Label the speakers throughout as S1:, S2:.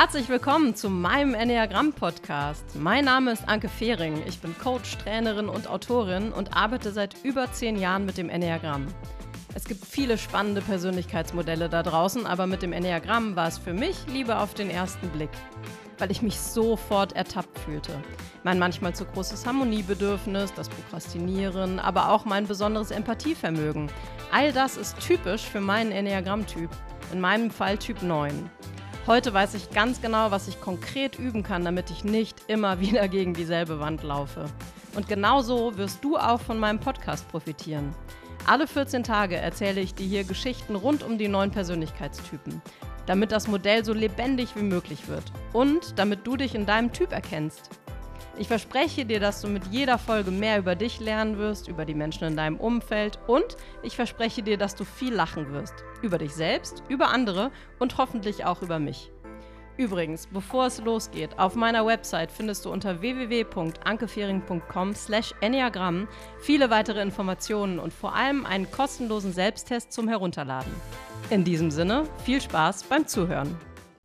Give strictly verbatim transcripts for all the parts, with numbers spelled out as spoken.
S1: Herzlich willkommen zu meinem Enneagramm-Podcast. Mein Name ist Anke Fehring. Ich bin Coach, Trainerin und Autorin und arbeite seit über zehn Jahren mit dem Enneagramm. Es gibt viele spannende Persönlichkeitsmodelle da draußen, aber mit dem Enneagramm war es für mich Liebe auf den ersten Blick, weil ich mich sofort ertappt fühlte. Mein manchmal zu großes Harmoniebedürfnis, das Prokrastinieren, aber auch mein besonderes Empathievermögen. All das ist typisch für meinen Enneagramm-Typ, in meinem Fall Typ neun. Heute weiß ich ganz genau, was ich konkret üben kann, damit ich nicht immer wieder gegen dieselbe Wand laufe. Und genau so wirst du auch von meinem Podcast profitieren. Alle vierzehn Tage erzähle ich dir hier Geschichten rund um die neuen Persönlichkeitstypen, damit das Modell so lebendig wie möglich wird und damit du dich in deinem Typ erkennst. Ich verspreche dir, dass du mit jeder Folge mehr über dich lernen wirst, über die Menschen in deinem Umfeld und ich verspreche dir, dass du viel lachen wirst. Über dich selbst, über andere und hoffentlich auch über mich. Übrigens, bevor es losgeht, auf meiner Website findest du unter w w w punkt ankefehring punkt com slash enneagramm viele weitere Informationen und vor allem einen kostenlosen Selbsttest zum Herunterladen. In diesem Sinne, viel Spaß beim Zuhören.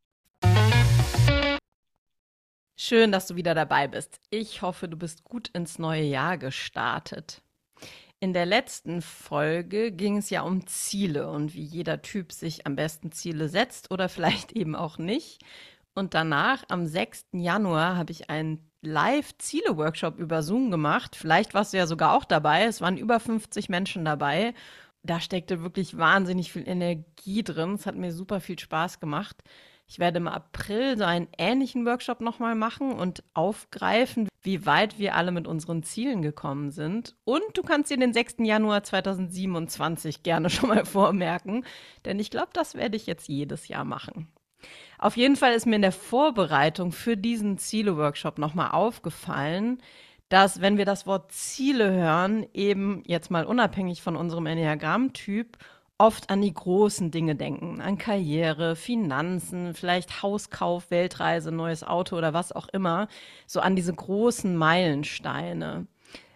S1: Schön, dass du wieder dabei bist. Ich hoffe, du bist gut ins neue Jahr gestartet. In der letzten Folge ging es ja um Ziele und wie jeder Typ sich am besten Ziele setzt oder vielleicht eben auch nicht. Und danach, am sechsten Januar, habe ich einen Live-Ziele-Workshop über Zoom gemacht. Vielleicht warst du ja sogar auch dabei. Es waren über fünfzig Menschen dabei. Da steckte wirklich wahnsinnig viel Energie drin. Es hat mir super viel Spaß gemacht. Ich werde im April so einen ähnlichen Workshop nochmal machen und aufgreifen, wie weit wir alle mit unseren Zielen gekommen sind. Und du kannst dir den sechsten Januar zweitausendsiebenundzwanzig gerne schon mal vormerken, denn ich glaube, das werde ich jetzt jedes Jahr machen. Auf jeden Fall ist mir in der Vorbereitung für diesen Ziele-Workshop nochmal aufgefallen, dass, wenn wir das Wort Ziele hören, eben jetzt mal unabhängig von unserem Enneagramm-Typ, oft an die großen Dinge denken, an Karriere, Finanzen, vielleicht Hauskauf, Weltreise, neues Auto oder was auch immer, so an diese großen Meilensteine.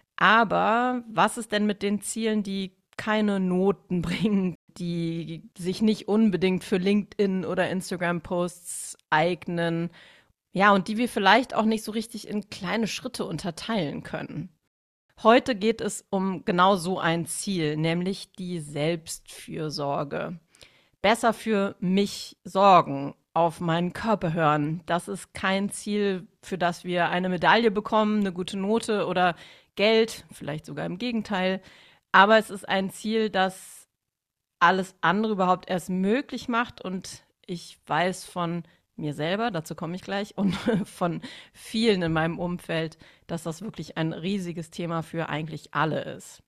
S1: Aber was ist denn mit den Zielen, die keine Noten bringen, die sich nicht unbedingt für LinkedIn oder Instagram-Posts eignen, ja, und die wir vielleicht auch nicht so richtig in kleine Schritte unterteilen können? Heute geht es um genau so ein Ziel, nämlich die Selbstfürsorge. Besser für mich sorgen, auf meinen Körper hören. Das ist kein Ziel, für das wir eine Medaille bekommen, eine gute Note oder Geld, vielleicht sogar im Gegenteil. Aber es ist ein Ziel, das alles andere überhaupt erst möglich macht. Und ich weiß von mir selber, dazu komme ich gleich, und von vielen in meinem Umfeld, dass das wirklich ein riesiges Thema für eigentlich alle ist.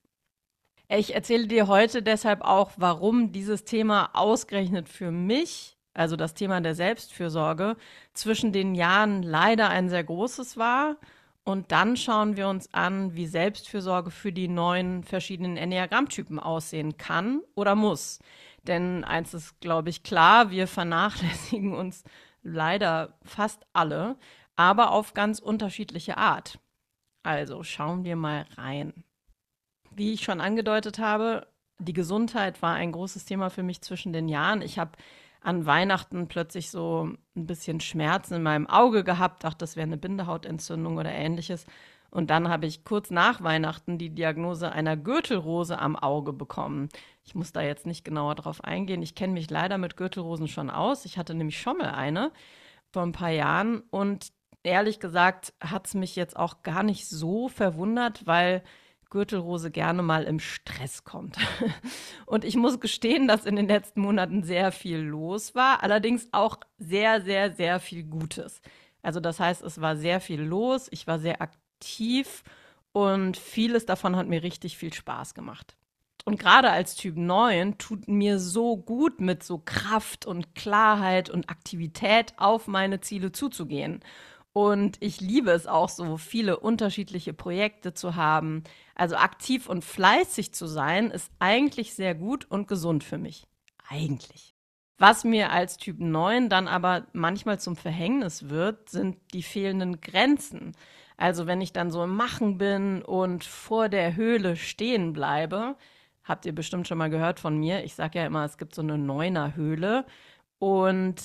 S1: Ich erzähle dir heute deshalb auch, warum dieses Thema ausgerechnet für mich, also das Thema der Selbstfürsorge, zwischen den Jahren leider ein sehr großes war. Und dann schauen wir uns an, wie Selbstfürsorge für die neuen verschiedenen Enneagrammtypen aussehen kann oder muss. Denn eins ist, glaube ich, klar, wir vernachlässigen uns leider fast alle, aber auf ganz unterschiedliche Art. Also schauen wir mal rein. Wie ich schon angedeutet habe, die Gesundheit war ein großes Thema für mich zwischen den Jahren. Ich habe an Weihnachten plötzlich so ein bisschen Schmerzen in meinem Auge gehabt, dachte, das wäre eine Bindehautentzündung oder ähnliches. Und dann habe ich kurz nach Weihnachten die Diagnose einer Gürtelrose am Auge bekommen. Ich muss da jetzt nicht genauer drauf eingehen. Ich kenne mich leider mit Gürtelrosen schon aus. Ich hatte nämlich schon mal eine vor ein paar Jahren. Und ehrlich gesagt hat es mich jetzt auch gar nicht so verwundert, weil Gürtelrose gerne mal im Stress kommt. Und ich muss gestehen, dass in den letzten Monaten sehr viel los war. Allerdings auch sehr, sehr, sehr viel Gutes. Also das heißt, es war sehr viel los. Ich war sehr aktiv. Tief und vieles davon hat mir richtig viel Spaß gemacht. Und gerade als Typ neun tut mir so gut, mit so Kraft und Klarheit und Aktivität auf meine Ziele zuzugehen. Und ich liebe es auch, so viele unterschiedliche Projekte zu haben. Also aktiv und fleißig zu sein, ist eigentlich sehr gut und gesund für mich. Eigentlich. Was mir als Typ neun dann aber manchmal zum Verhängnis wird, sind die fehlenden Grenzen. Also wenn ich dann so im Machen bin und vor der Höhle stehen bleibe, habt ihr bestimmt schon mal gehört von mir, ich sage ja immer, es gibt so eine Neuner-Höhle und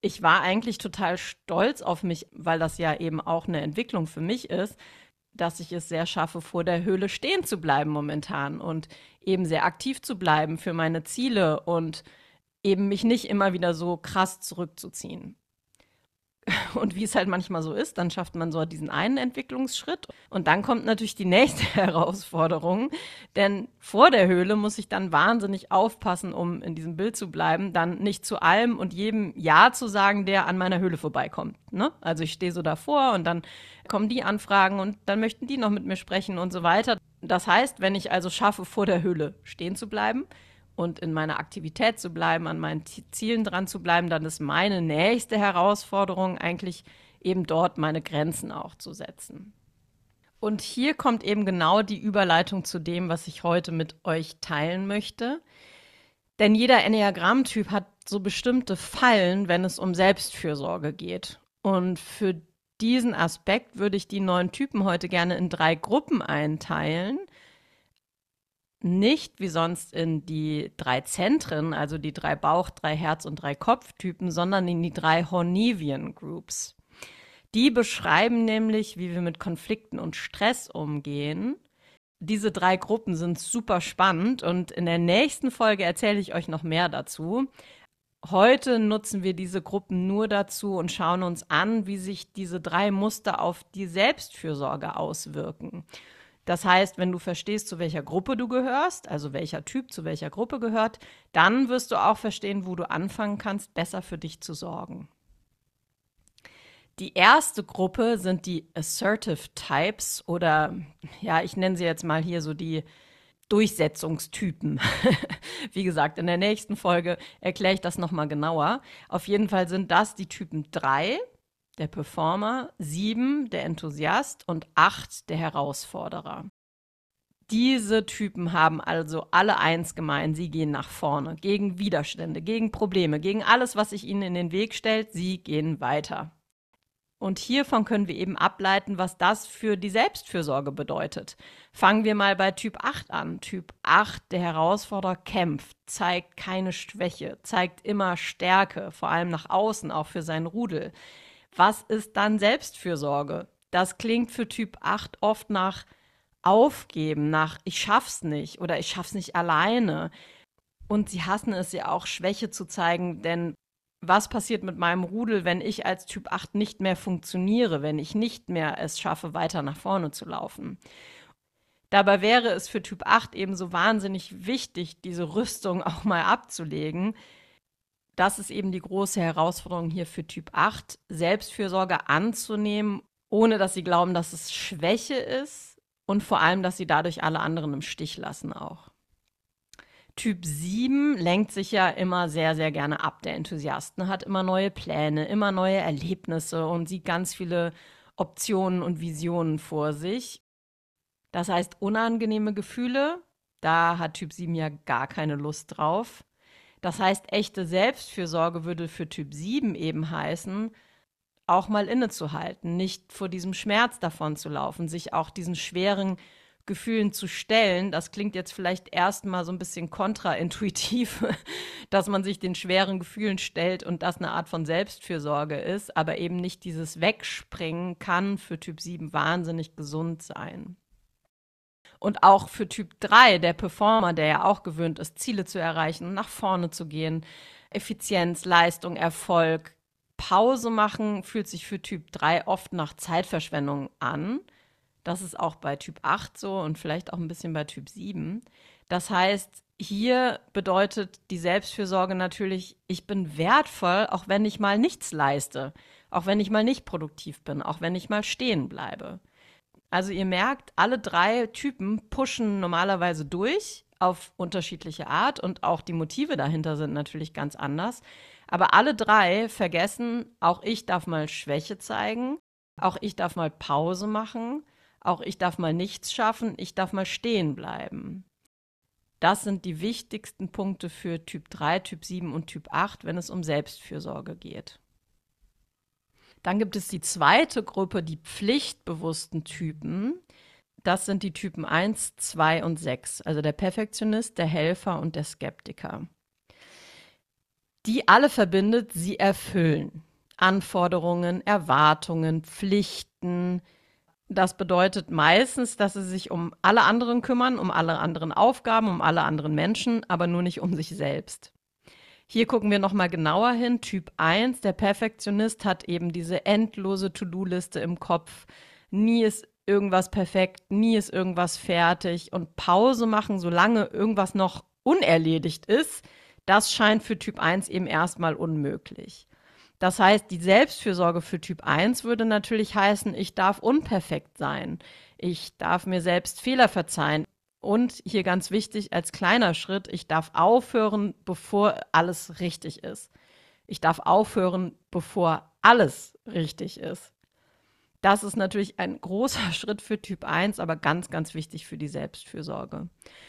S1: Ich war eigentlich total stolz auf mich, weil das ja eben auch eine Entwicklung für mich ist, dass ich es sehr schaffe, vor der Höhle stehen zu bleiben momentan und eben sehr aktiv zu bleiben für meine Ziele und eben mich nicht immer wieder so krass zurückzuziehen. Und wie es halt manchmal so ist, dann schafft man so diesen einen Entwicklungsschritt und dann kommt natürlich die nächste Herausforderung, denn vor der Höhle muss ich dann wahnsinnig aufpassen, um in diesem Bild zu bleiben, dann nicht zu allem und jedem Ja zu sagen, der an meiner Höhle vorbeikommt. Ne? Also ich stehe so davor und dann kommen die Anfragen und dann möchten die noch mit mir sprechen und so weiter. Das heißt, wenn ich also schaffe, vor der Höhle stehen zu bleiben, und in meiner Aktivität zu bleiben, an meinen Zielen dran zu bleiben, dann ist meine nächste Herausforderung eigentlich eben dort meine Grenzen auch zu setzen. Und hier kommt eben genau die Überleitung zu dem, was ich heute mit euch teilen möchte. Denn jeder Enneagramm-Typ hat so bestimmte Fallen, wenn es um Selbstfürsorge geht. Und für diesen Aspekt würde ich die neuen Typen heute gerne in drei Gruppen einteilen. Nicht wie sonst in die drei Zentren, also die drei Bauch-, drei Herz- und drei Kopftypen, sondern in die drei Hornevian Groups. Die beschreiben nämlich, wie wir mit Konflikten und Stress umgehen. Diese drei Gruppen sind super spannend und in der nächsten Folge erzähle ich euch noch mehr dazu. Heute nutzen wir diese Gruppen nur dazu und schauen uns an, wie sich diese drei Muster auf die Selbstfürsorge auswirken. Das heißt, wenn du verstehst, zu welcher Gruppe du gehörst, also welcher Typ zu welcher Gruppe gehört, dann wirst du auch verstehen, wo du anfangen kannst, besser für dich zu sorgen. Die erste Gruppe sind die Assertive Types oder ja, ich nenne sie jetzt mal hier so die Durchsetzungstypen. Wie gesagt, in der nächsten Folge erkläre ich das nochmal genauer. Auf jeden Fall sind das die Typen drei, der Performer, sieben, der Enthusiast und acht, der Herausforderer. Diese Typen haben also alle eins gemein, sie gehen nach vorne, gegen Widerstände, gegen Probleme, gegen alles, was sich ihnen in den Weg stellt, sie gehen weiter. Und hiervon können wir eben ableiten, was das für die Selbstfürsorge bedeutet. Fangen wir mal bei Typ acht an. Typ acht, der Herausforderer, kämpft, zeigt keine Schwäche, zeigt immer Stärke, vor allem nach außen, auch für sein Rudel. Was ist dann Selbstfürsorge? Das klingt für Typ acht oft nach Aufgeben, nach ich schaff's nicht oder ich schaff's nicht alleine. Und sie hassen es ja auch, Schwäche zu zeigen, denn was passiert mit meinem Rudel, wenn ich als Typ acht nicht mehr funktioniere, wenn ich nicht mehr es schaffe, weiter nach vorne zu laufen? Dabei wäre es für Typ acht eben so wahnsinnig wichtig, diese Rüstung auch mal abzulegen. Das ist eben die große Herausforderung hier für Typ acht, Selbstfürsorge anzunehmen, ohne dass sie glauben, dass es Schwäche ist und vor allem, dass sie dadurch alle anderen im Stich lassen auch. Typ sieben lenkt sich ja immer sehr, sehr gerne ab. Der Enthusiast hat immer neue Pläne, immer neue Erlebnisse und sieht ganz viele Optionen und Visionen vor sich. Das heißt, unangenehme Gefühle, da hat Typ sieben ja gar keine Lust drauf. Das heißt, echte Selbstfürsorge würde für Typ sieben eben heißen, auch mal innezuhalten, nicht vor diesem Schmerz davon zu laufen, sich auch diesen schweren Gefühlen zu stellen. Das klingt jetzt vielleicht erstmal so ein bisschen kontraintuitiv, dass man sich den schweren Gefühlen stellt und das eine Art von Selbstfürsorge ist, aber eben nicht dieses Wegspringen kann für Typ sieben wahnsinnig gesund sein. Und auch für Typ drei, der Performer, der ja auch gewöhnt ist, Ziele zu erreichen, nach vorne zu gehen, Effizienz, Leistung, Erfolg, Pause machen, fühlt sich für Typ drei oft nach Zeitverschwendung an. Das ist auch bei Typ acht so und vielleicht auch ein bisschen bei Typ sieben. Das heißt, hier bedeutet die Selbstfürsorge natürlich, ich bin wertvoll, auch wenn ich mal nichts leiste, auch wenn ich mal nicht produktiv bin, auch wenn ich mal stehen bleibe. Also ihr merkt, alle drei Typen pushen normalerweise durch auf unterschiedliche Art und auch die Motive dahinter sind natürlich ganz anders. Aber alle drei vergessen, auch ich darf mal Schwäche zeigen, auch ich darf mal Pause machen, auch ich darf mal nichts schaffen, ich darf mal stehen bleiben. Das sind die wichtigsten Punkte für Typ drei, Typ sieben und Typ acht, wenn es um Selbstfürsorge geht. Dann gibt es die zweite Gruppe, die pflichtbewussten Typen. Das sind die Typen eins, zwei und sechs, also der Perfektionist, der Helfer und der Skeptiker. die alle verbindet, sie erfüllen. Anforderungen, Erwartungen, Pflichten. Das bedeutet meistens, dass sie sich um alle anderen kümmern, um alle anderen Aufgaben, um alle anderen Menschen, aber nur nicht um sich selbst. Hier gucken wir nochmal genauer hin. Typ eins, der Perfektionist, hat eben diese endlose To-Do-Liste im Kopf. Nie ist irgendwas perfekt, nie ist irgendwas fertig. Und Pause machen, solange irgendwas noch unerledigt ist, das scheint für Typ eins eben erstmal unmöglich. Das heißt, die Selbstfürsorge für Typ eins würde natürlich heißen, ich darf unperfekt sein. Ich darf mir selbst Fehler verzeihen. Und hier ganz wichtig als kleiner Schritt, ich darf aufhören, bevor alles richtig ist. Ich darf aufhören, bevor alles richtig ist. Das ist natürlich ein großer Schritt für Typ eins, aber ganz, ganz wichtig für die Selbstfürsorge.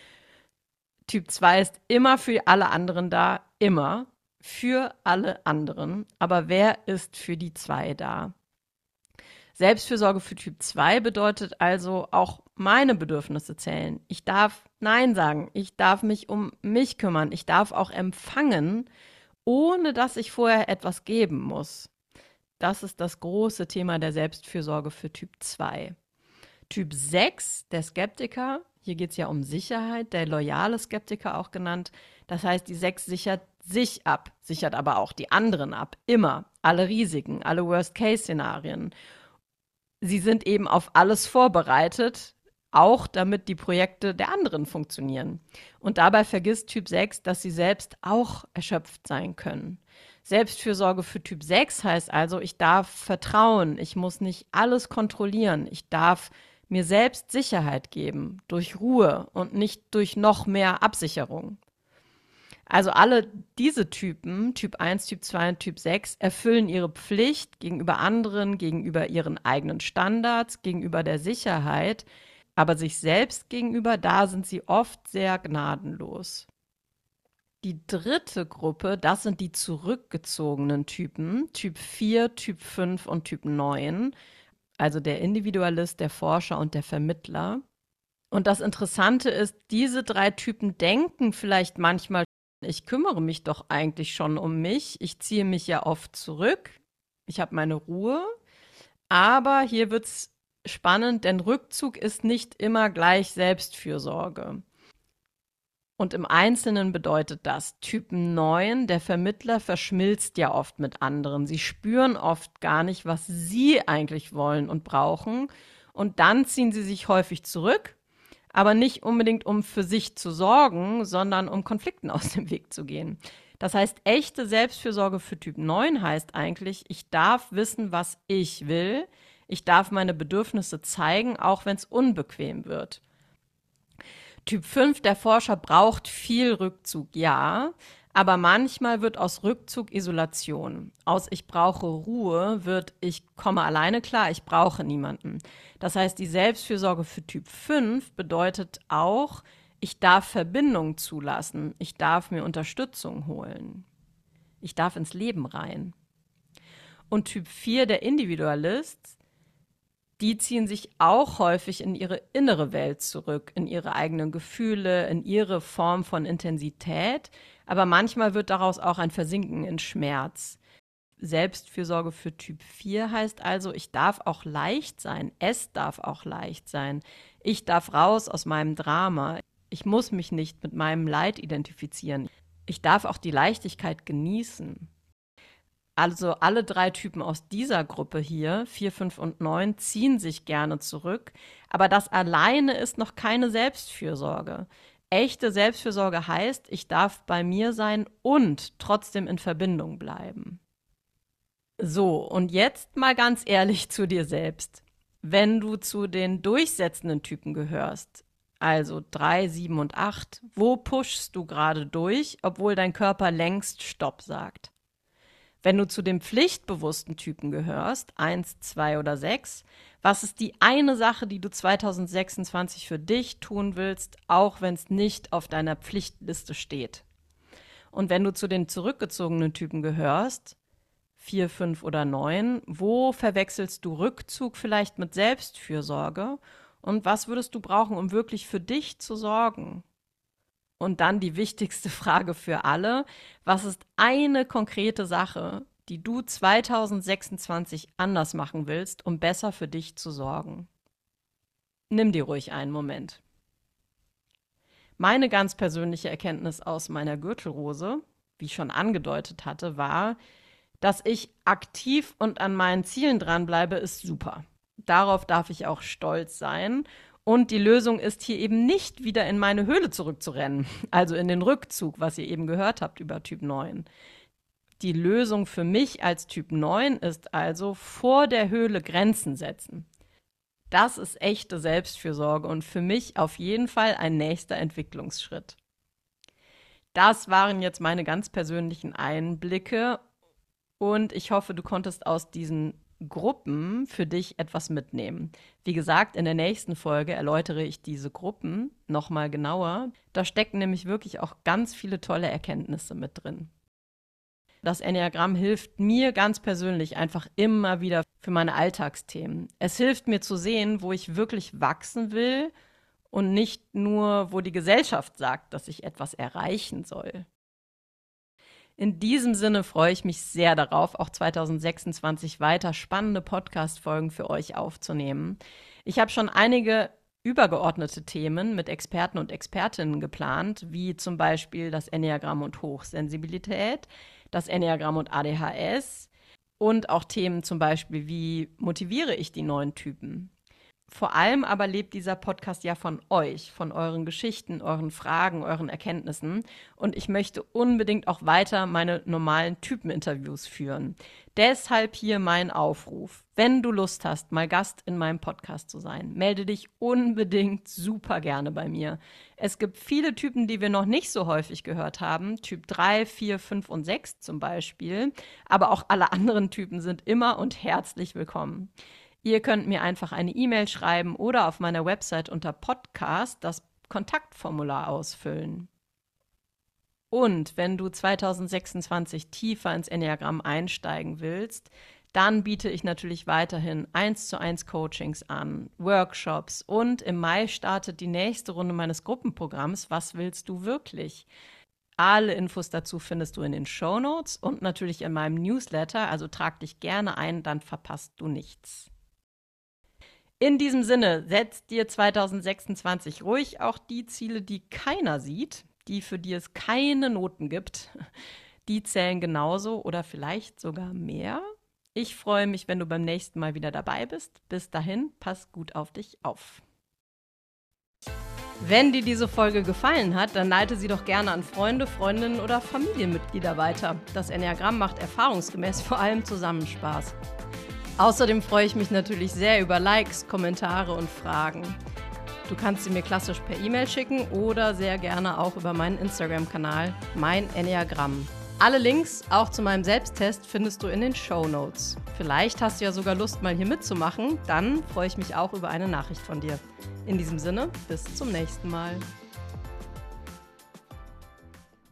S1: Typ zwei ist immer für alle anderen da, immer für alle anderen. Aber wer ist für die zwei da? Selbstfürsorge für Typ zwei bedeutet also, auch meine Bedürfnisse zählen. Ich darf Nein sagen, ich darf mich um mich kümmern, ich darf auch empfangen, ohne dass ich vorher etwas geben muss. Das ist das große Thema der Selbstfürsorge für Typ zwei. Typ sechs, der Skeptiker, hier geht es ja um Sicherheit, der loyale Skeptiker auch genannt. Das heißt, die sechs sichert sich ab, sichert aber auch die anderen ab, immer, alle Risiken, alle Worst-Case-Szenarien. Sie sind eben auf alles vorbereitet, auch damit die Projekte der anderen funktionieren. Und dabei vergisst Typ sechs, dass sie selbst auch erschöpft sein können. Selbstfürsorge für Typ sechs heißt also, ich darf vertrauen, ich muss nicht alles kontrollieren, ich darf mir selbst Sicherheit geben, durch Ruhe und nicht durch noch mehr Absicherung. Also alle diese Typen, Typ eins, Typ zwei und Typ sechs, erfüllen ihre Pflicht gegenüber anderen, gegenüber ihren eigenen Standards, gegenüber der Sicherheit, aber sich selbst gegenüber, da sind sie oft sehr gnadenlos. Die dritte Gruppe, das sind die zurückgezogenen Typen, Typ vier, Typ fünf und Typ neun, also der Individualist, der Forscher und der Vermittler. Und das Interessante ist, diese drei Typen denken vielleicht manchmal, ich kümmere mich doch eigentlich schon um mich, ich ziehe mich ja oft zurück, ich habe meine Ruhe, aber hier wird es spannend, denn Rückzug ist nicht immer gleich Selbstfürsorge. Und im Einzelnen bedeutet das, Typ neun, der Vermittler, verschmilzt ja oft mit anderen. Sie spüren oft gar nicht, was sie eigentlich wollen und brauchen. Und dann ziehen sie sich häufig zurück, aber nicht unbedingt, um für sich zu sorgen, sondern um Konflikten aus dem Weg zu gehen. Das heißt, echte Selbstfürsorge für Typ neun heißt eigentlich, ich darf wissen, was ich will. Ich darf meine Bedürfnisse zeigen, auch wenn es unbequem wird. Typ fünf, der Forscher, braucht viel Rückzug, ja, aber manchmal wird aus Rückzug Isolation. Aus ich brauche Ruhe wird ich komme alleine klar, ich brauche niemanden. Das heißt, die Selbstfürsorge für Typ fünf bedeutet auch, ich darf Verbindung zulassen, ich darf mir Unterstützung holen. Ich darf ins Leben rein. Und Typ vier, der Individualist, die ziehen sich auch häufig in ihre innere Welt zurück, in ihre eigenen Gefühle, in ihre Form von Intensität. Aber manchmal wird daraus auch ein Versinken in Schmerz. Selbstfürsorge für Typ vier heißt also, ich darf auch leicht sein, es darf auch leicht sein. Ich darf raus aus meinem Drama. Ich muss mich nicht mit meinem Leid identifizieren. Ich darf auch die Leichtigkeit genießen. Also alle drei Typen aus dieser Gruppe hier, vier, fünf und neun, ziehen sich gerne zurück, aber das alleine ist noch keine Selbstfürsorge. Echte Selbstfürsorge heißt, ich darf bei mir sein und trotzdem in Verbindung bleiben. So, und jetzt mal ganz ehrlich zu dir selbst. Wenn du zu den durchsetzenden Typen gehörst, also drei, sieben und acht, wo pushst du gerade durch, obwohl dein Körper längst Stopp sagt? Wenn du zu den pflichtbewussten Typen gehörst, eins, zwei oder sechs, was ist die eine Sache, die du zwanzig sechsundzwanzig für dich tun willst, auch wenn es nicht auf deiner Pflichtliste steht? Und wenn du zu den zurückgezogenen Typen gehörst, vier, fünf oder neun, wo verwechselst du Rückzug vielleicht mit Selbstfürsorge? Und was würdest du brauchen, um wirklich für dich zu sorgen? Und dann die wichtigste Frage für alle: Was ist eine konkrete Sache, die du zwanzig sechsundzwanzig anders machen willst, um besser für dich zu sorgen? Nimm dir ruhig einen Moment. Meine ganz persönliche Erkenntnis aus meiner Gürtelrose, wie ich schon angedeutet hatte, war, dass ich aktiv und an meinen Zielen dranbleibe, ist super. Darauf darf ich auch stolz sein. Und die Lösung ist hier eben nicht wieder in meine Höhle zurückzurennen, also in den Rückzug, was ihr eben gehört habt über Typ neun. Die Lösung für mich als Typ neun ist also vor der Höhle Grenzen setzen. Das ist echte Selbstfürsorge und für mich auf jeden Fall ein nächster Entwicklungsschritt. Das waren jetzt meine ganz persönlichen Einblicke und ich hoffe, du konntest aus diesen Gruppen für dich etwas mitnehmen. Wie gesagt, in der nächsten Folge erläutere ich diese Gruppen nochmal genauer. Da stecken nämlich wirklich auch ganz viele tolle Erkenntnisse mit drin. Das Enneagramm hilft mir ganz persönlich einfach immer wieder für meine Alltagsthemen. Es hilft mir zu sehen, wo ich wirklich wachsen will und nicht nur, wo die Gesellschaft sagt, dass ich etwas erreichen soll. In diesem Sinne freue ich mich sehr darauf, auch zwanzig sechsundzwanzig weiter spannende Podcast-Folgen für euch aufzunehmen. Ich habe schon einige übergeordnete Themen mit Experten und Expertinnen geplant, wie zum Beispiel das Enneagramm und Hochsensibilität, das Enneagramm und A D H S und auch Themen zum Beispiel, wie motiviere ich die neuen Typen. Vor allem aber lebt dieser Podcast ja von euch, von euren Geschichten, euren Fragen, euren Erkenntnissen. Und ich möchte unbedingt auch weiter meine normalen Typeninterviews führen. Deshalb hier mein Aufruf. Wenn du Lust hast, mal Gast in meinem Podcast zu sein, melde dich unbedingt super gerne bei mir. Es gibt viele Typen, die wir noch nicht so häufig gehört haben. Typ drei, vier, fünf und sechs zum Beispiel. Aber auch alle anderen Typen sind immer und herzlich willkommen. Ihr könnt mir einfach eine E-Mail schreiben oder auf meiner Website unter Podcast das Kontaktformular ausfüllen. Und wenn du zwanzig sechsundzwanzig tiefer ins Enneagramm einsteigen willst, dann biete ich natürlich weiterhin eins zu eins Coachings an, Workshops und im Mai startet die nächste Runde meines Gruppenprogramms Was willst du wirklich? Alle Infos dazu findest du in den Shownotes und natürlich in meinem Newsletter, also trag dich gerne ein, dann verpasst du nichts. In diesem Sinne, setzt dir zwanzig sechsundzwanzig ruhig auch die Ziele, die keiner sieht, die für die es keine Noten gibt. Die zählen genauso oder vielleicht sogar mehr. Ich freue mich, wenn du beim nächsten Mal wieder dabei bist. Bis dahin, pass gut auf dich auf. Wenn dir diese Folge gefallen hat, dann leite sie doch gerne an Freunde, Freundinnen oder Familienmitglieder weiter. Das Enneagramm macht erfahrungsgemäß vor allem zusammen Spaß. Außerdem freue ich mich natürlich sehr über Likes, Kommentare und Fragen. Du kannst sie mir klassisch per E-Mail schicken oder sehr gerne auch über meinen Instagram-Kanal Mein Enneagramm. Alle Links, auch zu meinem Selbsttest, findest du in den Shownotes. Vielleicht hast du ja sogar Lust, mal hier mitzumachen. Dann freue ich mich auch über eine Nachricht von dir. In diesem Sinne, bis zum nächsten Mal.